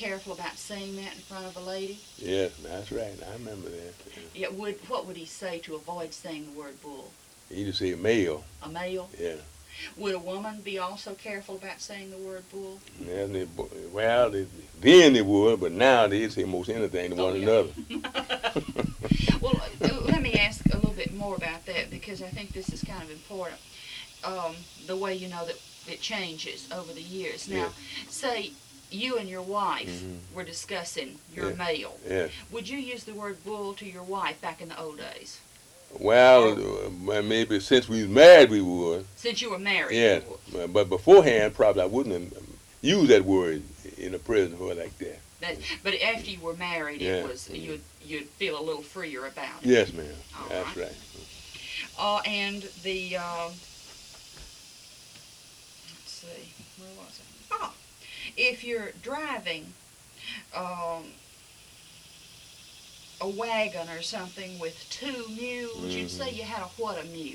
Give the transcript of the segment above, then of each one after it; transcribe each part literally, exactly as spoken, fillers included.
careful about saying that in front of a lady? Yes, that's right. I remember that. Yeah. Would what would he say to avoid saying the word bull? He just say male. A male? Yeah. Would a woman be also careful about saying the word bull? Yeah, they, well, they, then they would, but now they say most anything to Oh, one yeah. another. Well, uh, let me ask a little bit more about that because I think this is kind of important. Um, the way you know that it changes over the years. Now, Yeah. say you and your wife Mhm. were discussing your Yeah. male. Yes. Would you use the word bull to your wife back in the old days? Well, uh, maybe since we was married, we would. Since you were married? Yes. you would. But but beforehand, probably I wouldn't have used that word in a present or like that. That, but after you were married, Yeah. it was you'd you'd feel a little freer about it. Yes, ma'am. All That's right. right. Uh, and the uh, let's see, where was it? Oh, if you're driving um, a wagon or something with two mules, you'd Mhm. say you had a what a mule.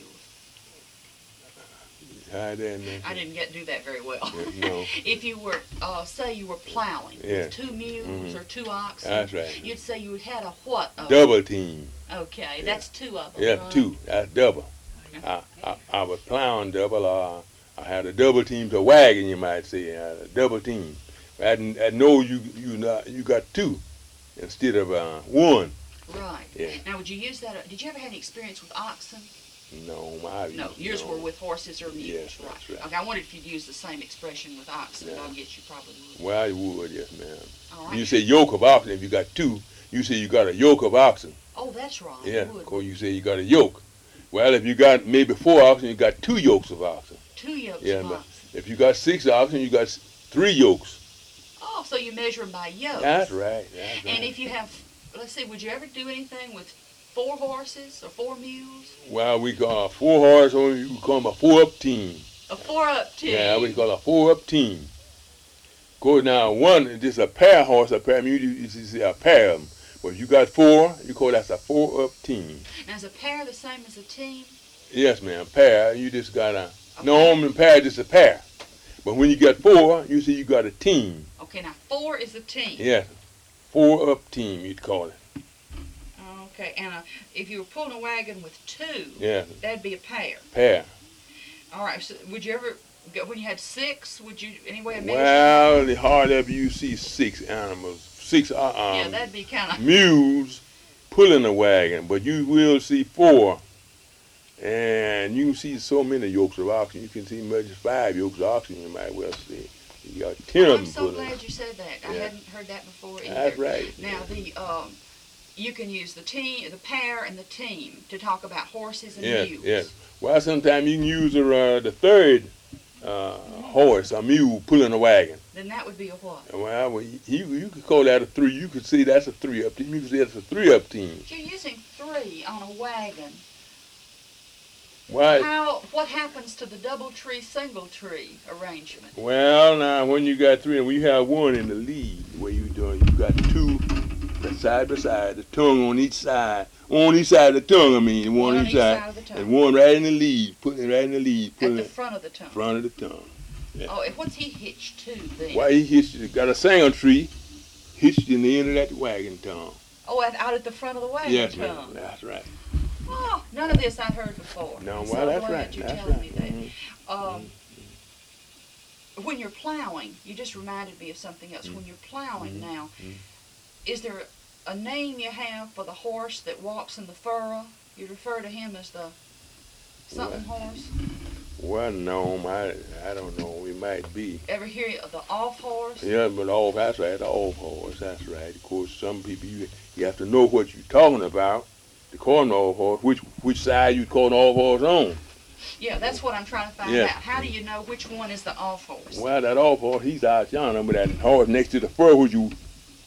Hi there, man. I didn't get to do that very well. Yeah, no. If you were, uh, say you were plowing Yeah. with two mules Mhm. or two oxen, That's right. you'd say you had a what a Double team. Okay, Yeah. that's two of them. Yeah, right? two. That's double. I, I, I was plowing double. Uh, I had a double team to wagon, you might say. I had a double team. I, I know you you not you got two instead of uh, one. Right. Yeah. Now, would you use that? uh, Did you ever have any experience with oxen? No, my No, yours no. were with horses or mules. Yes, that's right. Okay, I wondered if you'd use the same expression with oxen, but Yeah. I guess you probably would. Well, I would, yes, ma'am. All right. You say yoke of oxen. If you got two, you say you got a yoke of oxen. Oh, that's right. Yeah, you would. of course you say you got a yoke. Well, if you got maybe four oxen, you got two yokes of oxen. Two yokes Yeah, of but oxen. if you got six oxen, you got s- three yokes. Oh, so you measure them by yokes. That's right. That's right. And if you have, let's see, would you ever do anything with four horses or four mules? Well, we call a four horse, or you call them a four up team. A four up team. Yeah, we call a four up team. Of course, now one, just a pair horse, a pair mule, you, you see a pair of them. But if you got four, you call that a four up team. Now, is a pair the same as a team? Yes, ma'am, pair. You just got a, A no, pair. I'm in pair, just a pair. But when you got four, you see you got a team. Okay, now four is a team. Yes, four up team, you'd call it. Okay, and uh, if you were pulling a wagon with two, Yeah, that'd be a pair. pair. All right. So would you ever, go- when you had six, would you any way of measuring? Well, the hard ever you see six animals, six uh, um, yeah, that'd be kind of. mules pulling a wagon, but you will see four. And you can see so many yokes of oxen. You can see much as five yokes of oxen, you might well see. You got ten Oh, of I'm them so pulling. glad you said that. I Yeah. hadn't heard that before either. That's right. Now the um, you can use the team, the pair, and the team to talk about horses and Yes, mules. yes. Well, sometimes you can use the, uh, the third uh, horse, a mule, pulling a wagon. Then that would be a what? Well, well you, you could call that a three. You could say that's a three up team. You could say that's a three up team. If you're using three on a wagon, Why? how what happens to the double tree, single tree arrangement? Well, now when you got three, and we have one in the lead, where you doing, you got two side by side, the tongue on each side, on each side of the tongue. I mean, one, One on each side, of the tongue. and one right in the lead, putting it right in the lead, At putting the it front of the tongue. in front of the tongue. Oh, and what's he hitched to then? Why he hitched, got a single tree, hitched in the end of that wagon tongue. Oh, at, out at the front of the wagon Yes, tongue. ma'am, that's right. Oh, none of this I'd heard before. No, I'm well, so that's glad right, you're that's telling right. me that. Mhm. Um, when you're plowing, you just reminded me of something else. When you're plowing Mhm. now, Mhm. is there a name you have for the horse that walks in the furrow? You refer to him as the something horse? Well, no, I, I don't know. It might be. Ever hear of the off horse? Yeah, but off, that's right, the off horse, that's right. Of course, some people, you you have to know what you're talking about to call an off horse, which which side you call an off horse on. Yeah, that's what I'm trying to find Yeah. out. How do you know which one is the off horse? Well, that off horse, he's out yonder, but that horse next to the fur, which you